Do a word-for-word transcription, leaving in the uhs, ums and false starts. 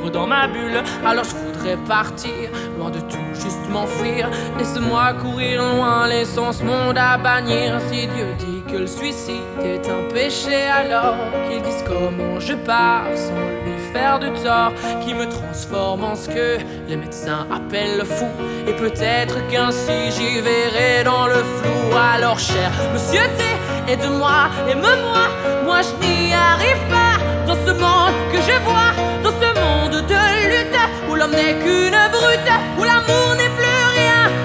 vivre dans ma bulle. Alors je voudrais partir, loin de tout, juste m'enfuir. Laisse-moi courir loin, laissant ce monde à bannir. Si Dieu dit que le suicide est un péché, alors qu'il dise comment je pars sans lui faire de tort, qui me transforme en ce que les médecins appellent le fou. Et peut-être qu'ainsi j'y verrai dans le flou. Alors cher monsieur T, aide-moi, aime-moi, moi je